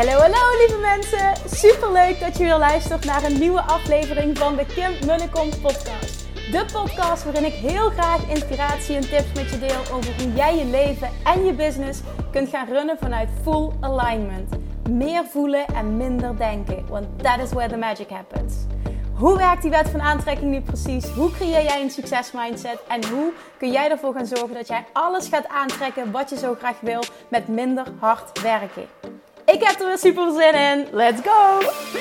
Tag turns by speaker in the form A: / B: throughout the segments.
A: Hallo lieve mensen, superleuk dat je weer luistert naar een nieuwe aflevering van de Kim Munnekom podcast. De podcast waarin ik heel graag inspiratie en tips met je deel over hoe jij je leven en je business kunt gaan runnen vanuit full alignment. Meer voelen en minder denken, want that is where the magic happens. Hoe werkt die wet van aantrekking nu precies? Hoe creëer jij een succesmindset? En hoe kun jij ervoor gaan zorgen dat jij alles gaat aantrekken wat je zo graag wil met minder hard werken? Ik heb er weer super zin in. Let's go!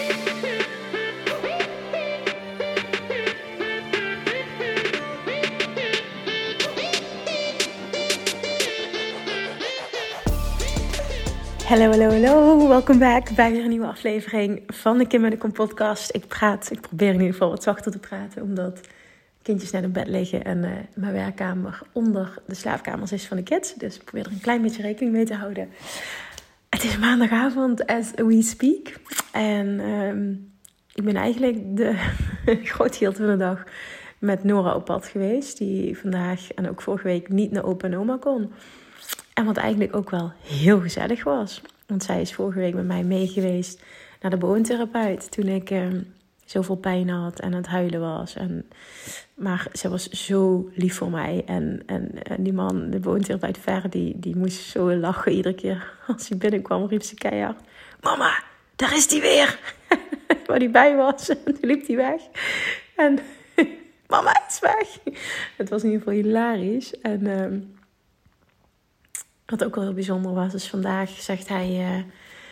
A: Hallo. Welkom back bij weer een nieuwe aflevering van de Kim Munnekom podcast. Ik probeer in ieder geval wat zachter te praten, omdat kindjes net in bed liggen en mijn werkkamer onder de slaapkamers is van de kids. Dus ik probeer er een klein beetje rekening mee te houden. Het is maandagavond as we speak. En ik ben eigenlijk de groot gedeelte van de dag met Nora op pad geweest. Die vandaag en ook vorige week niet naar opa en oma kon. En wat eigenlijk ook wel heel gezellig was. Want zij is vorige week met mij mee geweest naar de boontherapeut. Toen ik zoveel pijn had en aan het huilen was. Maar ze was zo lief voor mij. En die man, de boontherapeut Ver, die moest zo lachen iedere keer. Als hij binnenkwam, riep ze keihard: "Mama, daar is die weer!" Waar hij bij was. En toen liep hij weg. En mama is weg. Het was in ieder geval hilarisch. En wat ook wel heel bijzonder was, is vandaag zegt hij: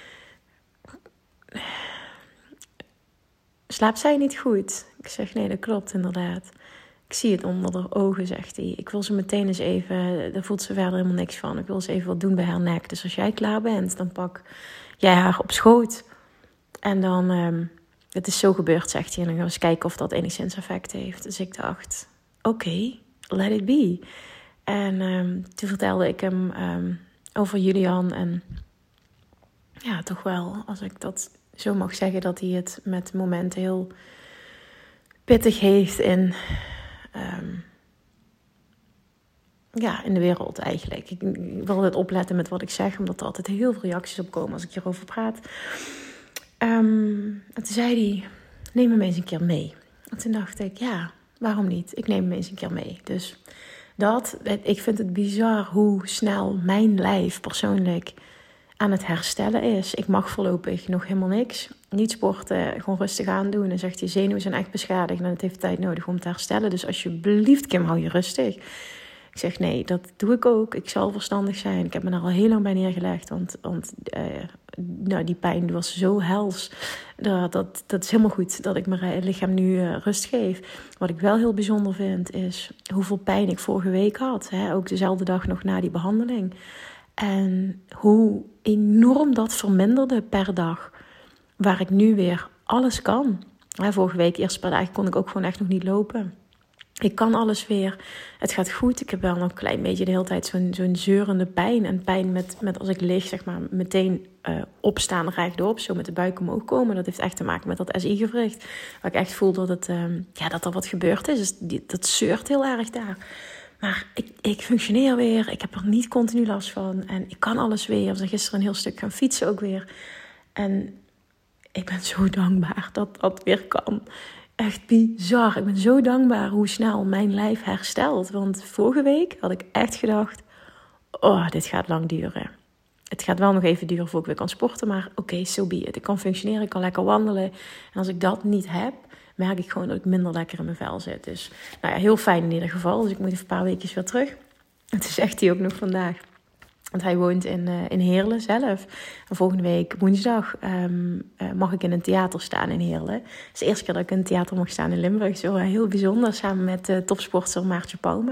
A: "Slaapt zij niet goed?" Ik zeg: "Nee, dat klopt inderdaad. Ik zie het onder haar ogen," zegt hij. "Ik wil ze meteen eens even, daar voelt ze verder helemaal niks van. Ik wil ze even wat doen bij haar nek. Dus als jij klaar bent, dan pak jij haar op schoot. En dan, het is zo gebeurd," zegt hij. "En dan gaan we eens kijken of dat enigszins effect heeft." Dus ik dacht: oké, let it be. En toen vertelde ik hem over Julian. En ja, toch wel, als ik dat zo mag zeggen, dat hij het met momenten heel pittig heeft in de wereld eigenlijk. Ik wil altijd opletten met wat ik zeg, omdat er altijd heel veel reacties op komen als ik hierover praat. En toen zei hij: "Neem hem eens een keer mee." En toen dacht ik: ja, waarom niet? Ik neem hem eens een keer mee. Dus ik vind het bizar hoe snel mijn lijf persoonlijk aan het herstellen is. Ik mag voorlopig nog helemaal niks. Niet sporten, gewoon rustig aan doen. En zegt hij: "Zenuwen zijn echt beschadigd en het heeft tijd nodig om te herstellen. Dus alsjeblieft, Kim, hou je rustig." Ik zeg: "Nee, dat doe ik ook. Ik zal verstandig zijn." Ik heb me daar al heel lang bij neergelegd. Want die pijn was zo hels. Dat is helemaal goed dat ik mijn lichaam nu rust geef. Wat ik wel heel bijzonder vind, is hoeveel pijn ik vorige week had. Hè? Ook dezelfde dag nog na die behandeling. En hoe enorm dat verminderde per dag. Waar ik nu weer alles kan. Vorige week, eerst paar dagen, kon ik ook gewoon echt nog niet lopen. Ik kan alles weer. Het gaat goed. Ik heb wel nog een klein beetje de hele tijd zo'n zeurende pijn. En pijn met als ik lig, zeg maar, meteen opstaan rechtop. Zo met de buik omhoog komen. Dat heeft echt te maken met dat SI-gewricht. Waar ik echt voel dat dat er wat gebeurd is. Dus dat zeurt heel erg daar. Maar ik functioneer weer. Ik heb er niet continu last van. En ik kan alles weer. We zijn gisteren een heel stuk gaan fietsen ook weer. En ik ben zo dankbaar dat dat weer kan. Echt bizar. Ik ben zo dankbaar hoe snel mijn lijf herstelt. Want vorige week had ik echt gedacht: dit gaat lang duren. Het gaat wel nog even duren voordat ik weer kan sporten. Maar oké, so be it. Ik kan functioneren, ik kan lekker wandelen. En als ik dat niet heb, merk ik gewoon dat ik minder lekker in mijn vel zit. Dus heel fijn in ieder geval. Dus ik moet even een paar weekjes weer terug. En toen zegt hij ook nog vandaag, want hij woont in Heerlen zelf. En volgende week woensdag mag ik in een theater staan in Heerlen. Het is de eerste keer dat ik in een theater mag staan in Limburg. Zo heel bijzonder, samen met topsporter Maartje Pauwme.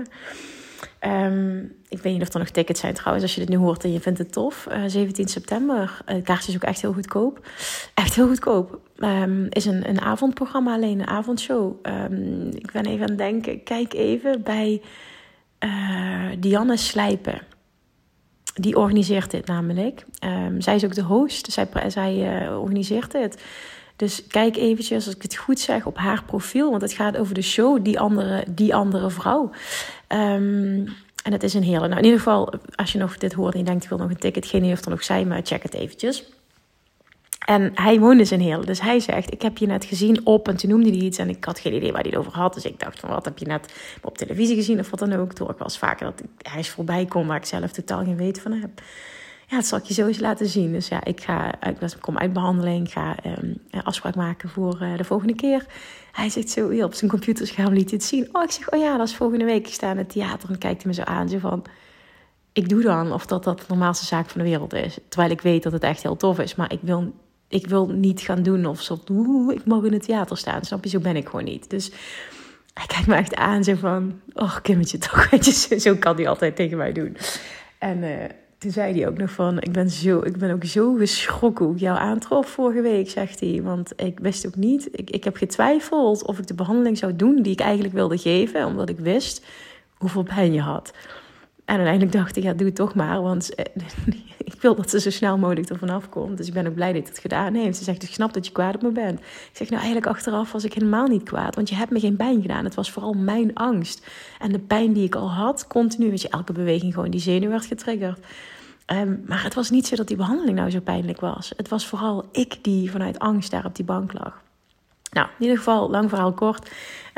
A: Ik weet niet of er nog tickets zijn trouwens, als je dit nu hoort en je vindt het tof. 17 september. Het kaartje is ook echt heel goedkoop. Echt heel goedkoop. Is een avondprogramma, alleen een avondshow. Ik ben even aan het denken. Kijk even bij Dianne Slijpen. Die organiseert dit namelijk. Zij is ook de host. Zij organiseert dit. Dus kijk eventjes, als ik het goed zeg, op haar profiel. Want het gaat over de show Die Andere Vrouw. En het is in Heerlen. Nou, in ieder geval, als je nog dit hoort en je denkt: ik wil nog een ticket. Geen idee of er nog zijn, maar check het eventjes. En hij woonde dus in Heerlen. Dus hij zegt, ik heb je net gezien op. En toen noemde hij iets. En ik had geen idee waar hij het over had. Dus ik dacht van, wat heb je net op televisie gezien? Of wat dan ook. Door ik was vaker dat hij is voorbij kom waar ik zelf totaal geen weet van heb. Ja, dat zal ik je zo eens laten zien. Dus ja, ik kom uit behandeling. Ik ga afspraak maken voor de volgende keer. Hij zegt zo, hier op zijn computerscherm liet hij het zien. Oh, ik zeg, oh ja, dat is volgende week. Ik sta in het theater en kijkt hij me zo aan. Zo van, ik doe dan of dat de normaalste zaak van de wereld is. Terwijl ik weet dat het echt heel tof is. Maar ik wil niet gaan doen of zo. Ik mag in het theater staan. Snap je? Zo ben ik gewoon niet. Dus hij kijkt me echt aan. Zo van, oh Kimmetje toch. Zo kan hij altijd tegen mij doen. En toen zei hij ook nog van, ik ben ook zo geschrokken hoe ik jou aantrof vorige week, zegt hij. Want ik wist ook niet, ik heb getwijfeld of ik de behandeling zou doen die ik eigenlijk wilde geven. Omdat ik wist hoeveel pijn je had. En uiteindelijk dacht ik, ja, doe het toch maar. Want ik wil dat ze zo snel mogelijk er vanaf komt. Dus ik ben ook blij dat hij het gedaan heeft. Ze zegt, ik snap dat je kwaad op me bent. Ik zeg, nou eigenlijk achteraf was ik helemaal niet kwaad. Want je hebt me geen pijn gedaan. Het was vooral mijn angst. En de pijn die ik al had, continu. Weet je, elke beweging gewoon die zenuw werd getriggerd. Maar het was niet zo dat die behandeling nou zo pijnlijk was. Het was vooral ik die vanuit angst daar op die bank lag. Nou, in ieder geval, lang verhaal kort.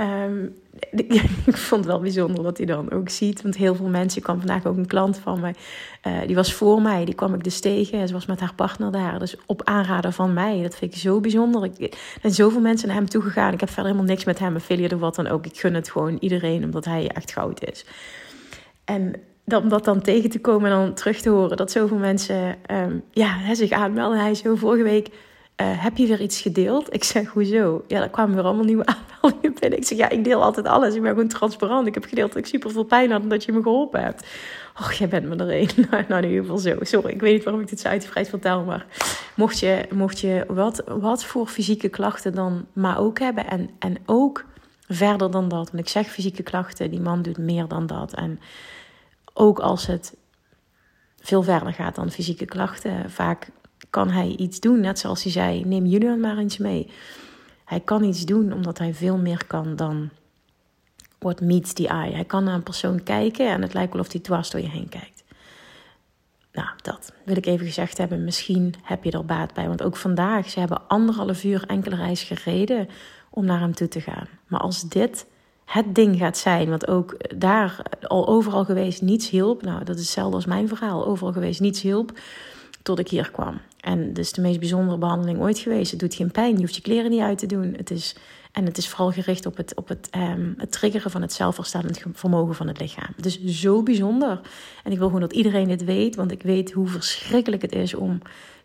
A: Ik vond het wel bijzonder dat hij dan ook ziet. Want heel veel mensen, kwam vandaag ook een klant van mij. Die was voor mij, die kwam ik dus tegen. Ze was met haar partner daar, dus op aanraden van mij. Dat vind ik zo bijzonder. Er zijn zoveel mensen naar hem toegegaan. Ik heb verder helemaal niks met hem, affiliate of wat dan ook. Ik gun het gewoon iedereen, omdat hij echt goud is. En om dat dan tegen te komen en dan terug te horen dat zoveel mensen zich aanmelden. Hij zo vorige week, heb je weer iets gedeeld? Ik zeg, hoezo? Ja, er kwamen weer allemaal nieuwe aanmeldingen binnen. Ik zeg, ja, ik deel altijd alles. Ik ben gewoon transparant. Ik heb gedeeld dat ik super veel pijn had en dat je me geholpen hebt. Och, jij bent me er een. Nou, in ieder geval zo. Sorry, ik weet niet waarom ik dit zo uitgebreid vertel, maar mocht je wat voor fysieke klachten dan maar ook hebben en ook verder dan dat. Want ik zeg fysieke klachten, die man doet meer dan dat. En ook als het veel verder gaat dan fysieke klachten, vaak kan hij iets doen. Net zoals hij zei, neem Julian maar eens mee. Hij kan iets doen omdat hij veel meer kan dan what meets the eye. Hij kan naar een persoon kijken en het lijkt wel of hij dwars door je heen kijkt. Nou, dat wil ik even gezegd hebben. Misschien heb je er baat bij. Want ook vandaag, ze hebben 1,5 uur enkele reis gereden om naar hem toe te gaan. Maar als dit het ding gaat zijn, wat ook daar al overal geweest niets hielp. Nou, dat is hetzelfde als mijn verhaal. Overal geweest niets hielp, tot ik hier kwam. En dus de meest bijzondere behandeling ooit geweest. Het doet geen pijn, je hoeft je kleren niet uit te doen. Het is vooral gericht op het triggeren van het zelfherstellend vermogen van het lichaam. Het is zo bijzonder. En ik wil gewoon dat iedereen dit weet, want ik weet hoe verschrikkelijk het is om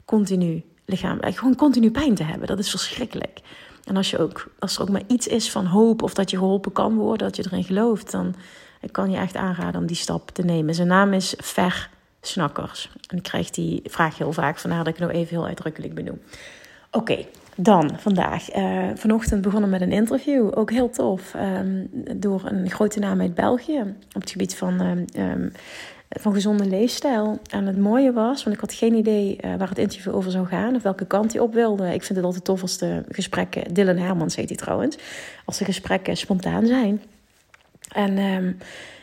A: gewoon continu pijn te hebben. Dat is verschrikkelijk. En als er ook maar iets is van hoop of dat je geholpen kan worden, dat je erin gelooft, dan ik kan je echt aanraden om die stap te nemen. Zijn naam is Ver Snakkers. En ik krijg die vraag heel vaak, vandaar dat ik het nou even heel uitdrukkelijk benoem. Oké, dan vandaag. Vanochtend begonnen met een interview, ook heel tof, door een grote naam uit België op het gebied van gezonde leefstijl. En het mooie was, want ik had geen idee waar het interview over zou gaan of welke kant hij op wilde. Ik vind het altijd tof als de gesprekken, Dylan Hermans heet hij trouwens, als de gesprekken spontaan zijn. En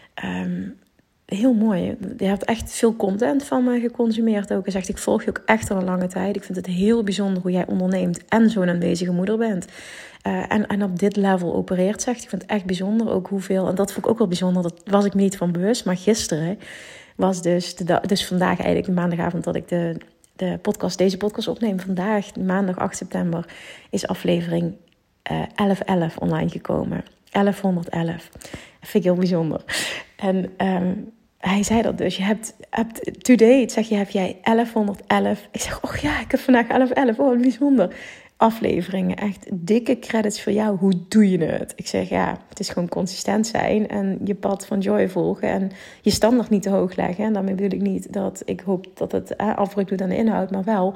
A: heel mooi. Je hebt echt veel content van me geconsumeerd ook. Hij zegt, ik volg je ook echt al een lange tijd. Ik vind het heel bijzonder hoe jij onderneemt en zo'n aanwezige moeder bent. En op dit level opereert, zegt. Ik vind het echt bijzonder ook hoeveel. En dat vond ik ook wel bijzonder. Dat was ik me niet van bewust. Maar gisteren was dus vandaag eigenlijk de maandagavond dat ik deze podcast opneem. Vandaag, maandag 8 september, is aflevering 1111 online gekomen. 1111. Dat vind ik heel bijzonder. En hij zei dat dus. Je hebt to date, zeg je, heb jij 1111. Ik zeg, oh ja, ik heb vandaag 1111. Oh, wat bijzonder. Afleveringen, echt dikke credits voor jou. Hoe doe je het? Ik zeg, ja, het is gewoon consistent zijn en je pad van joy volgen en je standaard niet te hoog leggen. En daarmee bedoel ik niet dat ik hoop dat het afbreuk doet aan de inhoud, maar wel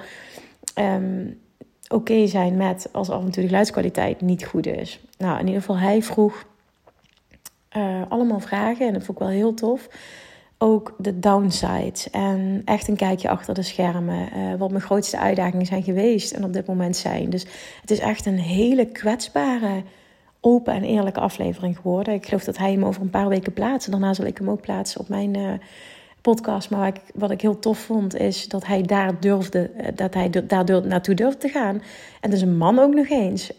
A: oké zijn met als af en toe de geluidskwaliteit niet goed is. Nou, in ieder geval, hij vroeg allemaal vragen en dat vond ik wel heel tof. Ook de downsides en echt een kijkje achter de schermen. Wat mijn grootste uitdagingen zijn geweest en op dit moment zijn. Dus het is echt een hele kwetsbare, open en eerlijke aflevering geworden. Ik geloof dat hij hem over een paar weken plaatst. Daarna zal ik hem ook plaatsen op mijn podcast. Maar wat ik heel tof vond, is dat hij daar naartoe durfde te gaan. En dus een man ook nog eens.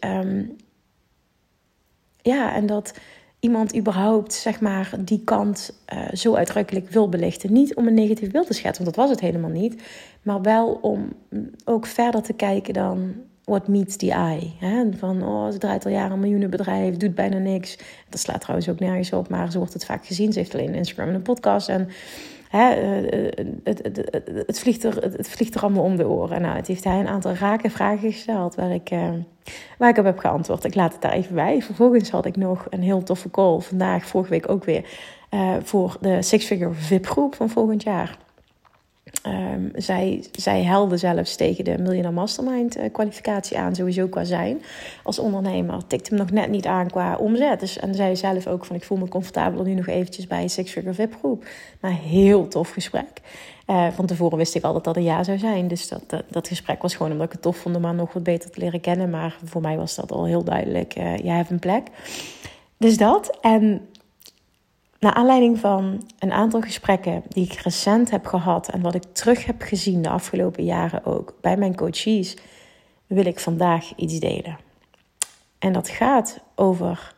A: En dat iemand überhaupt, zeg maar, die kant zo uitdrukkelijk wil belichten. Niet om een negatief beeld te schetsen, want dat was het helemaal niet. Maar wel om ook verder te kijken dan what meets the eye. Hè? Van, ze draait al jaren een miljoenenbedrijf, doet bijna niks. Dat slaat trouwens ook nergens op, maar zo wordt het vaak gezien. Ze heeft alleen een Instagram en een podcast. En het vliegt er allemaal om de oren. Nou, het heeft hij een aantal rake vragen gesteld waar ik op heb geantwoord. Ik laat het daar even bij. Vervolgens had ik nog een heel toffe call. Vorige week ook weer. Voor de Six Figure VIP groep van volgend jaar. Zij helde zelfs tegen de Millionaire Mastermind kwalificatie aan, sowieso qua zijn als ondernemer. Tikte hem nog net niet aan qua omzet. Dus, en zei zelf ook van, ik voel me comfortabeler nu nog eventjes bij een Six Figure VIP groep. Maar heel tof gesprek. Van tevoren wist ik al dat dat een ja zou zijn. Dus dat gesprek was gewoon omdat ik het tof vond om haar nog wat beter te leren kennen. Maar voor mij was dat al heel duidelijk. Jij hebt een plek. Dus dat. En naar aanleiding van een aantal gesprekken die ik recent heb gehad en wat ik terug heb gezien de afgelopen jaren ook bij mijn coaches, wil ik vandaag iets delen. En dat gaat over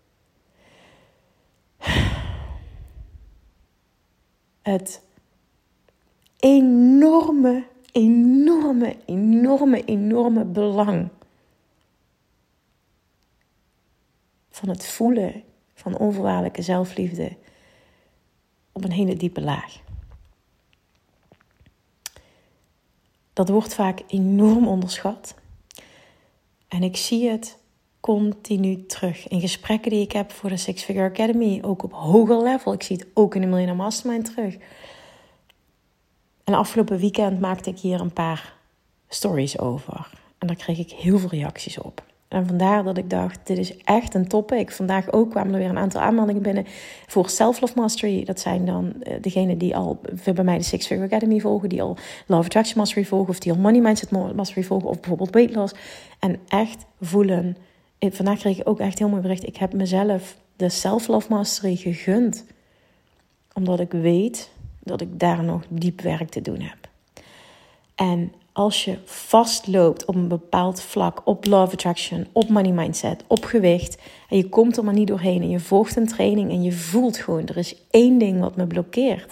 A: het enorme belang van het voelen van onvoorwaardelijke zelfliefde op een hele diepe laag. Dat wordt vaak enorm onderschat. En ik zie het continu terug in gesprekken die ik heb voor de Six Figure Academy. Ook op hoger level. Ik zie het ook in de Millionaire Mastermind terug. En afgelopen weekend maakte ik hier een paar stories over. En daar kreeg ik heel veel reacties op. En vandaar dat ik dacht, dit is echt een topic. Vandaag ook kwamen er weer een aantal aanmeldingen binnen voor Self-Love Mastery. Dat zijn dan degenen die al bij mij de Six Figure Academy volgen, die al Love Attraction Mastery volgen, of die al Money Mindset Mastery volgen, of bijvoorbeeld Weight Loss. En echt voelen. Vandaag kreeg ik ook echt heel mooi bericht. Ik heb mezelf de Self-Love Mastery gegund. Omdat ik weet dat ik daar nog diep werk te doen heb. En als je vastloopt op een bepaald vlak, op Love Attraction, op Money Mindset, op gewicht, en je komt er maar niet doorheen en je volgt een training en je voelt gewoon, er is één ding wat me blokkeert.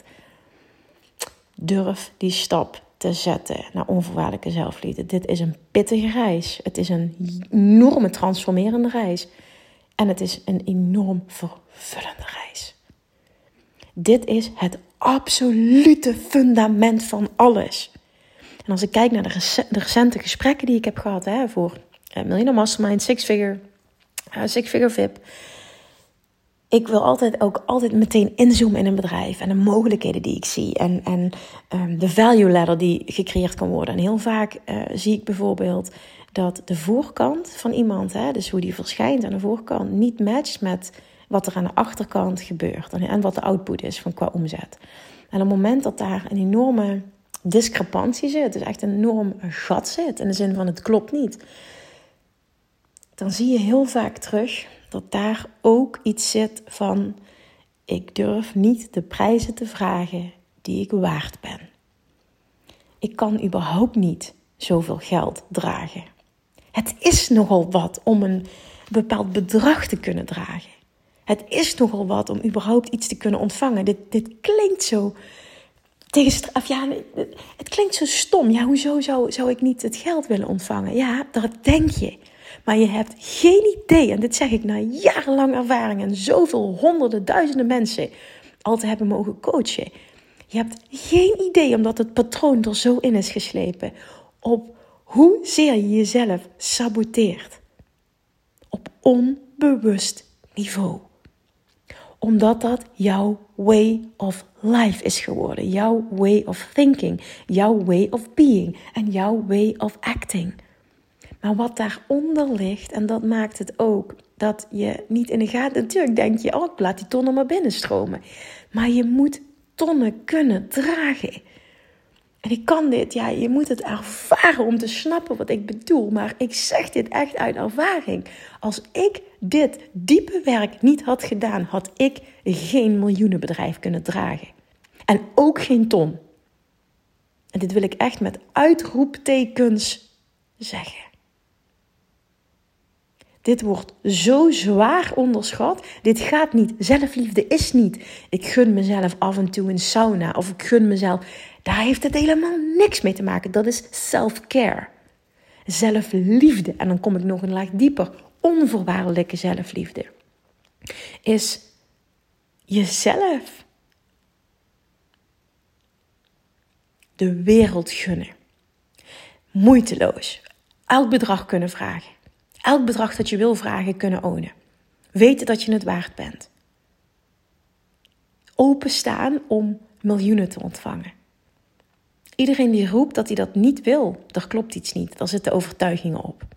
A: Durf die stap te zetten naar onvoorwaardelijke zelfliefde. Dit is een pittige reis. Het is een enorme transformerende reis. En het is een enorm vervullende reis. Dit is het absolute fundament van alles. En als ik kijk naar de recente gesprekken die ik heb gehad voor Millionaire Mastermind, Six Figure VIP. Ik wil altijd meteen inzoomen in een bedrijf en de mogelijkheden die ik zie. En de value ladder die gecreëerd kan worden. En heel vaak zie ik bijvoorbeeld dat de voorkant van iemand, dus hoe die verschijnt aan de voorkant, niet matcht met wat er aan de achterkant gebeurt. En wat de output is qua omzet. En op het moment dat daar een enorme discrepantie zit, dus echt een enorm gat zit, in de zin van het klopt niet, dan zie je heel vaak terug dat daar ook iets zit van, ik durf niet de prijzen te vragen die ik waard ben. Ik kan überhaupt niet zoveel geld dragen. Het is nogal wat om een bepaald bedrag te kunnen dragen. Het is nogal wat om überhaupt iets te kunnen ontvangen. Dit klinkt zo het klinkt zo stom. Ja, hoezo zou ik niet het geld willen ontvangen? Ja, dat denk je. Maar je hebt geen idee, en dit zeg ik na jarenlang ervaring en zoveel honderden, duizenden mensen al te hebben mogen coachen. Je hebt geen idee, omdat het patroon er zo in is geslepen, op hoezeer je jezelf saboteert. Op onbewust niveau. Omdat dat jouw way of life is geworden. Jouw way of thinking. Jouw way of being. En jouw way of acting. Maar wat daaronder ligt, en dat maakt het ook, dat je niet in de gaten... Natuurlijk denk je, ik laat die tonnen maar binnenstromen. Maar je moet tonnen kunnen dragen. En ik kan dit, je moet het ervaren om te snappen wat ik bedoel. Maar ik zeg dit echt uit ervaring. Als ik dit diepe werk niet had gedaan, had ik geen miljoenenbedrijf kunnen dragen. En ook geen ton. En dit wil ik echt met uitroeptekens zeggen. Dit wordt zo zwaar onderschat. Dit gaat niet. Zelfliefde is niet. Ik gun mezelf af en toe een sauna. Of ik gun mezelf. Daar heeft het helemaal niks mee te maken. Dat is self-care. Zelfliefde. En dan kom ik nog een laag dieper. Onvoorwaardelijke zelfliefde. Is jezelf de wereld gunnen. Moeiteloos. Elk bedrag kunnen vragen. Elk bedrag dat je wil vragen kunnen ownen. Weten dat je het waard bent. Openstaan om miljoenen te ontvangen. Iedereen die roept dat hij dat niet wil, daar klopt iets niet. Daar zitten overtuigingen op.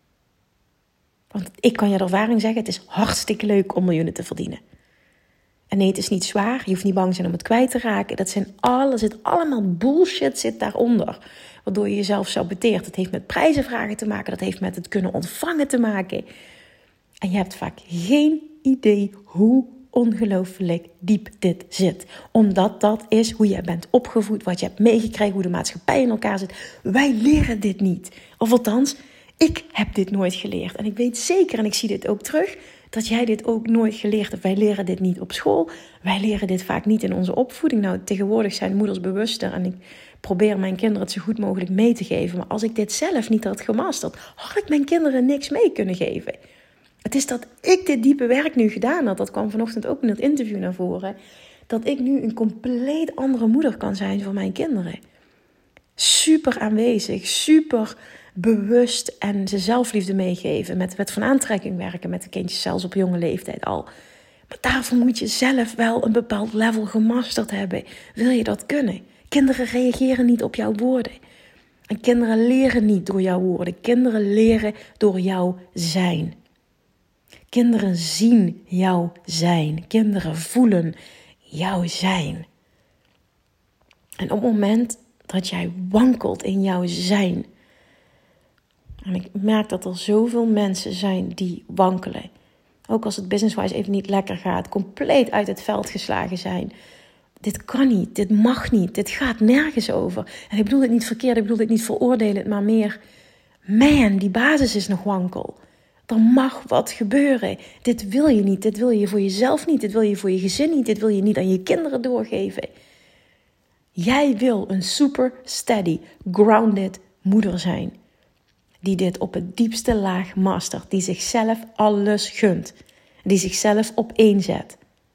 A: Want ik kan je de ervaring zeggen, het is hartstikke leuk om miljoenen te verdienen. En nee, het is niet zwaar. Je hoeft niet bang te zijn om het kwijt te raken. Er zit allemaal bullshit zit daaronder. Waardoor je jezelf saboteert. Het heeft met prijzenvragen te maken. Dat heeft met het kunnen ontvangen te maken. En je hebt vaak geen idee hoe ongelooflijk diep dit zit. Omdat dat is hoe jij bent opgevoed. Wat je hebt meegekregen. Hoe de maatschappij in elkaar zit. Wij leren dit niet. Of althans, ik heb dit nooit geleerd. En ik weet zeker, en ik zie dit ook terug, dat jij dit ook nooit geleerd hebt. Wij leren dit niet op school. Wij leren dit vaak niet in onze opvoeding. Nou, tegenwoordig zijn moeders bewuster. En ik probeer mijn kinderen het zo goed mogelijk mee te geven. Maar als ik dit zelf niet had gemasterd, had ik mijn kinderen niks mee kunnen geven. Het is dat ik dit diepe werk nu gedaan had. Dat kwam vanochtend ook in het interview naar voren. Dat ik nu een compleet andere moeder kan zijn voor mijn kinderen. Super aanwezig, super bewust en ze zelfliefde meegeven. Met wet van aantrekking werken met de kindjes zelfs op jonge leeftijd al. Maar daarvoor moet je zelf wel een bepaald level gemasterd hebben. Wil je dat kunnen? Kinderen reageren niet op jouw woorden. En kinderen leren niet door jouw woorden. Kinderen leren door jouw zijn. Kinderen zien jouw zijn. Kinderen voelen jouw zijn. En op het moment dat jij wankelt in jouw zijn. En ik merk dat er zoveel mensen zijn die wankelen. Ook als het business-wise even niet lekker gaat. Compleet uit het veld geslagen zijn. Dit kan niet, dit mag niet, dit gaat nergens over. En ik bedoel dit niet verkeerd, ik bedoel dit niet veroordelend, maar meer... Man, die basis is nog wankel. Er mag wat gebeuren. Dit wil je niet, dit wil je voor jezelf niet. Dit wil je voor je gezin niet, dit wil je niet aan je kinderen doorgeven. Jij wil een super steady, grounded moeder zijn. Die dit op het diepste laag mastert. Die zichzelf alles gunt. Die zichzelf op één zet.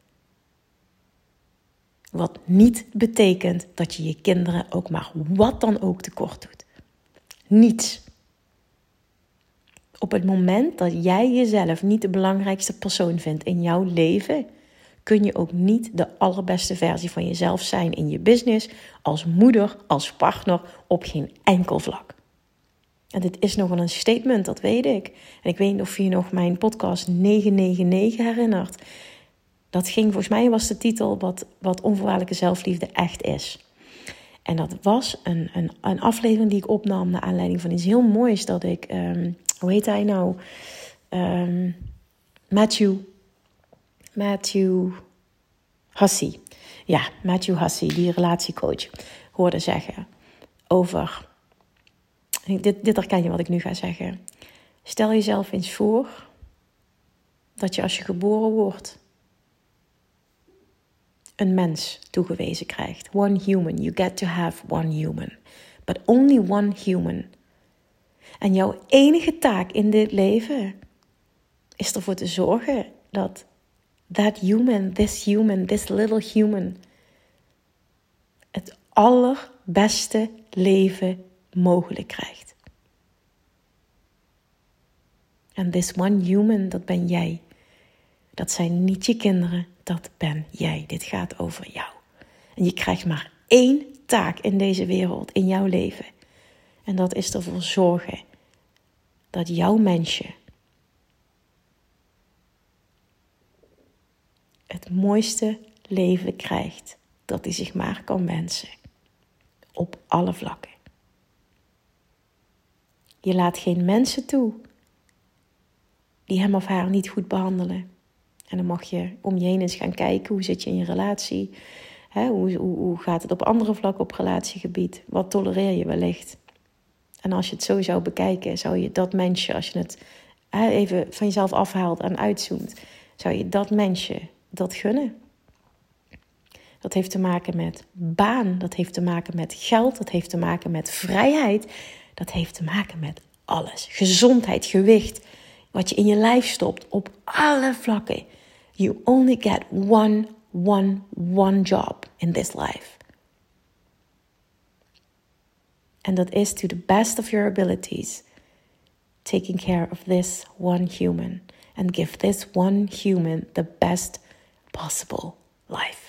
A: Wat niet betekent dat je je kinderen ook maar wat dan ook tekort doet. Niets. Op het moment dat jij jezelf niet de belangrijkste persoon vindt in jouw leven, kun je ook niet de allerbeste versie van jezelf zijn in je business, als moeder, als partner, op geen enkel vlak. En dit is nogal een statement, dat weet ik. En ik weet niet of je nog mijn podcast 999 herinnert. Dat ging, volgens mij was de titel wat onvoorwaardelijke zelfliefde echt is. En dat was een aflevering die ik opnam naar aanleiding van iets heel moois dat ik... hoe heet hij nou? Matthew Hussey. Ja, Matthew Hussey, die relatiecoach, hoorde zeggen over... Dit herken je wat ik nu ga zeggen. Stel jezelf eens voor dat je als je geboren wordt een mens toegewezen krijgt. One human. You get to have one human. But only one human. En jouw enige taak in dit leven is ervoor te zorgen dat that human, this little human, het allerbeste leven mogelijk krijgt. En this one human, dat ben jij. Dat zijn niet je kinderen, dat ben jij. Dit gaat over jou. En je krijgt maar één taak in deze wereld, in jouw leven. En dat is ervoor zorgen dat jouw mensje het mooiste leven krijgt dat hij zich maar kan wensen. Op alle vlakken. Je laat geen mensen toe die hem of haar niet goed behandelen. En dan mag je om je heen eens gaan kijken, hoe zit je in je relatie? Hoe gaat het op andere vlakken op relatiegebied? Wat tolereer je wellicht? En als je het zo zou bekijken, zou je dat mensje, als je het even van jezelf afhaalt en uitzoomt, zou je dat mensje dat gunnen? Dat heeft te maken met baan, dat heeft te maken met geld, dat heeft te maken met vrijheid. Dat heeft te maken met alles. Gezondheid, gewicht, wat je in je lijf stopt, op alle vlakken. You only get one job in this life. And that is to the best of your abilities, taking care of this one human. And give this one human the best possible life.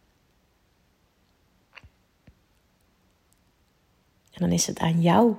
A: En dan is het aan jou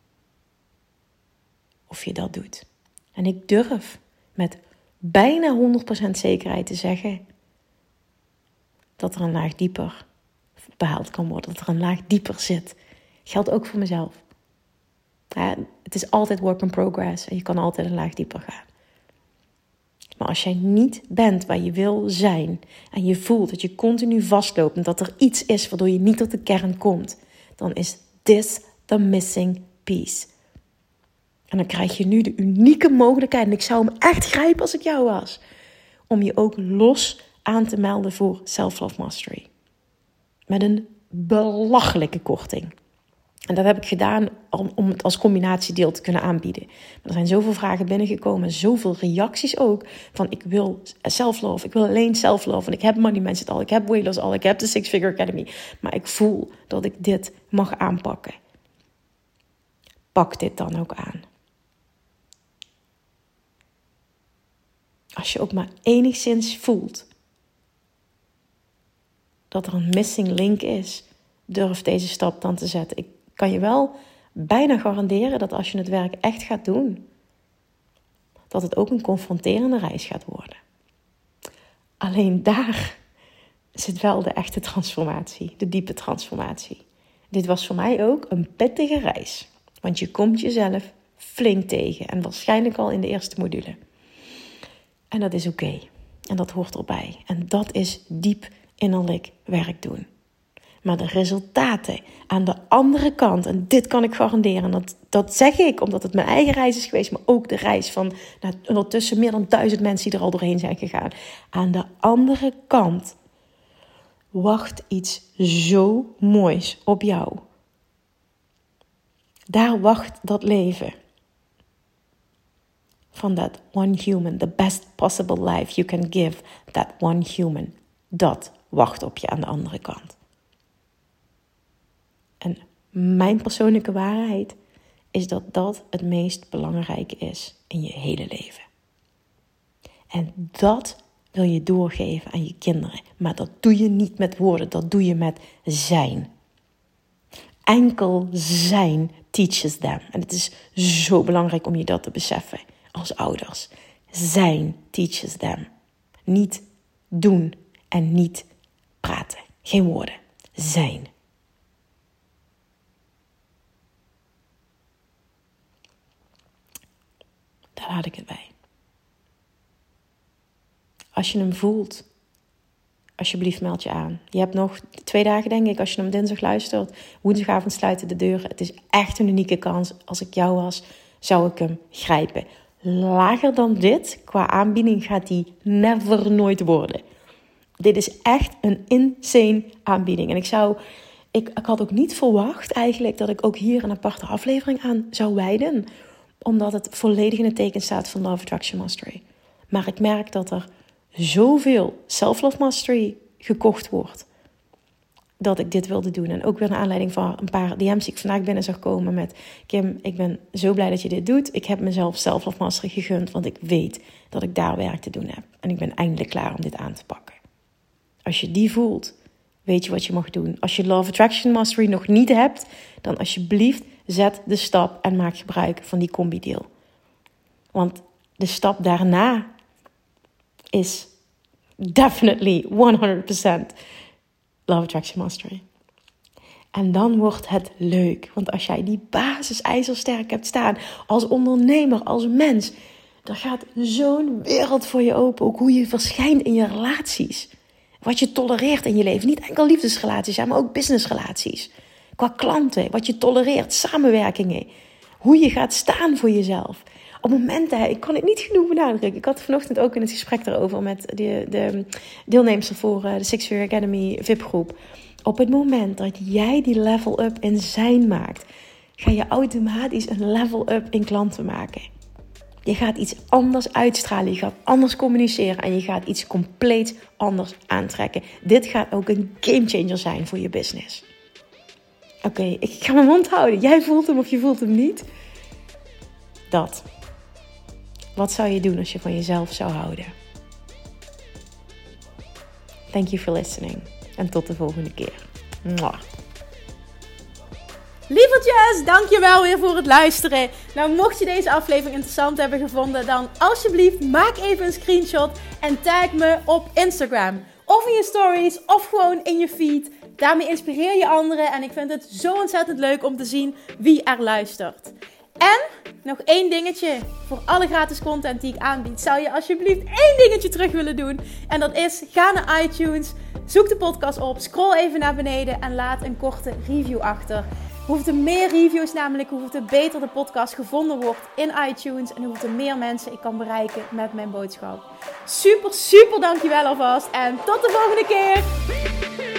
A: of je dat doet. En ik durf met bijna 100% zekerheid te zeggen dat er een laag dieper behaald kan worden. Dat er een laag dieper zit. Geldt ook voor mezelf. Ja, het is altijd work in progress en je kan altijd een laag dieper gaan. Maar als jij niet bent waar je wil zijn en je voelt dat je continu vastloopt en dat er iets is waardoor je niet tot de kern komt, dan is this the missing piece. En dan krijg je nu de unieke mogelijkheid, en ik zou hem echt grijpen als ik jou was, om je ook los aan te melden voor Self-Love Mastery. Met een belachelijke korting. En dat heb ik gedaan om het als combinatiedeel te kunnen aanbieden. Maar er zijn zoveel vragen binnengekomen, zoveel reacties ook. Van ik wil self-love, ik wil alleen self-love. En ik heb Money Mindset al, ik heb Weight Loss al, ik heb de Six Figure Academy. Maar ik voel dat ik dit mag aanpakken. Pak dit dan ook aan. Als je ook maar enigszins voelt dat er een missing link is, durf deze stap dan te zetten. Ik kan je wel bijna garanderen dat als je het werk echt gaat doen, dat het ook een confronterende reis gaat worden. Alleen daar zit wel de echte transformatie, de diepe transformatie. Dit was voor mij ook een pittige reis, want je komt jezelf flink tegen en waarschijnlijk al in de eerste module. En dat is oké. En dat hoort erbij. En dat is diep innerlijk werk doen. Maar de resultaten aan de andere kant, en dit kan ik garanderen, dat zeg ik omdat het mijn eigen reis is geweest, maar ook de reis van ondertussen meer dan 1000 mensen die er al doorheen zijn gegaan. Aan de andere kant wacht iets zo moois op jou. Daar wacht dat leven. Van that one human, the best possible life you can give that one human. Dat wacht op je aan de andere kant. En mijn persoonlijke waarheid is dat dat het meest belangrijke is in je hele leven. En dat wil je doorgeven aan je kinderen. Maar dat doe je niet met woorden, dat doe je met zijn. Enkel zijn teaches them. En het is zo belangrijk om je dat te beseffen als ouders. Zijn teaches them. Niet doen en niet praten. Geen woorden. Zijn. Daar laat ik het bij. Als je hem voelt, alsjeblieft meld je aan. Je hebt nog 2 dagen, denk ik, als je hem dinsdag luistert. Woensdagavond sluiten de deuren. Het is echt een unieke kans. Als ik jou was, zou ik hem grijpen. Lager dan dit, qua aanbieding, gaat die never nooit worden. Dit is echt een insane aanbieding. En ik had ook niet verwacht eigenlijk dat ik ook hier een aparte aflevering aan zou wijden. Omdat het volledig in het teken staat van Love Attraction Mastery. Maar ik merk dat er zoveel Self-Love Mastery gekocht wordt, dat ik dit wilde doen. En ook weer naar aanleiding van een paar DM's die ik vandaag binnen zag komen met: Kim, ik ben zo blij dat je dit doet. Ik heb mezelf Self-Love Mastery gegund, want ik weet dat ik daar werk te doen heb. En ik ben eindelijk klaar om dit aan te pakken. Als je die voelt, weet je wat je mag doen. Als je Love Attraction Mastery nog niet hebt, dan alsjeblieft zet de stap en maak gebruik van die combi-deal. Want de stap daarna is definitely 100% Love Attraction Mastery. En dan wordt het leuk. Want als jij die basis ijzersterk hebt staan, als ondernemer, als mens, dan gaat zo'n wereld voor je open. Ook hoe je verschijnt in je relaties. Wat je tolereert in je leven. Niet enkel liefdesrelaties, maar ook businessrelaties. Qua klanten, wat je tolereert, samenwerkingen. Hoe je gaat staan voor jezelf. Op momenten, ik kan het niet genoeg benadrukken. Ik had vanochtend ook in het gesprek erover met de deelnemster voor de Six Figure Academy VIP-groep. Op het moment dat jij die level up in zijn maakt, ga je automatisch een level up in klanten maken. Je gaat iets anders uitstralen, je gaat anders communiceren en je gaat iets compleet anders aantrekken. Dit gaat ook een gamechanger zijn voor je business. Oké, ik ga mijn mond houden. Jij voelt hem of je voelt hem niet. Dat. Wat zou je doen als je van jezelf zou houden? Thank you for listening. En tot de volgende keer. Mwah.
B: Lievertjes, dankjewel weer voor het luisteren. Nou, mocht je deze aflevering interessant hebben gevonden, dan alsjeblieft maak even een screenshot en tag me op Instagram. Of in je stories, of gewoon in je feed. Daarmee inspireer je anderen en ik vind het zo ontzettend leuk om te zien wie er luistert. En nog één dingetje. Voor alle gratis content die ik aanbied, zou je alsjeblieft één dingetje terug willen doen. En dat is, ga naar iTunes, zoek de podcast op, scroll even naar beneden en laat een korte review achter. Hoeveel meer reviews namelijk, hoeveel beter de podcast gevonden wordt in iTunes. En hoeveel meer mensen ik kan bereiken met mijn boodschap. Super, super dankjewel alvast. En tot de volgende keer.